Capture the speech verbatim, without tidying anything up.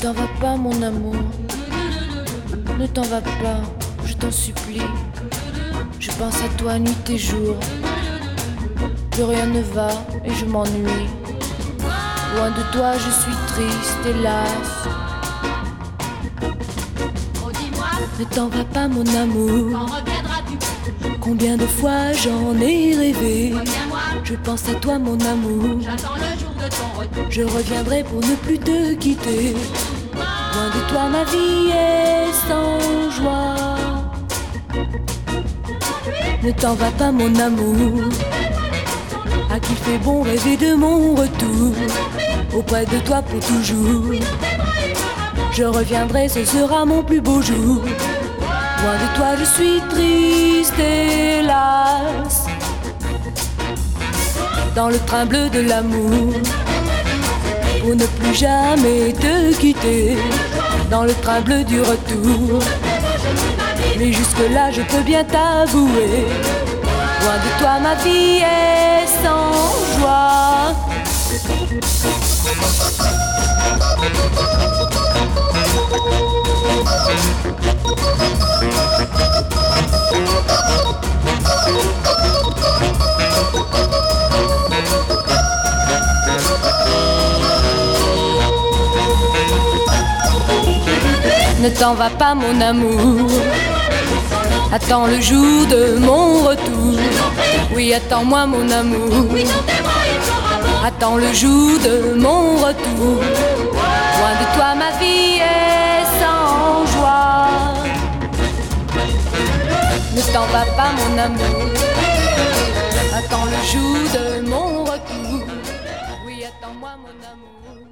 t'en va pas mon amour, ne t'en va pas, je t'en supplie. Je pense à toi nuit et jour, plus rien ne va et je m'ennuie. Loin de toi je suis triste, hélas. Ne t'en va pas mon amour, combien de fois j'en ai rêvé. Je pense à toi mon amour, J'attends le jour de ton retour. je reviendrai pour ne plus te quitter. Loin de toi ma vie est sans joie. Ne t'en va pas mon amour, à qui fait bon rêver de mon retour. Auprès de toi pour toujours, je reviendrai, ce sera mon plus beau jour. Loin de toi je suis triste, hélas. Dans le train bleu de l'amour, pour ne plus jamais te quitter. Dans le train bleu du retour, mais jusque-là je peux bien t'avouer, loin de toi ma vie est sans joie. Ne t'en va pas mon amour, attends le jour de mon retour. Oui, attends-moi mon amour, attends le jour de mon retour. Loin de toi ma vie est sans joie. Ne t'en va pas mon amour, attends le jour de mon retour. Oui, attends-moi mon amour.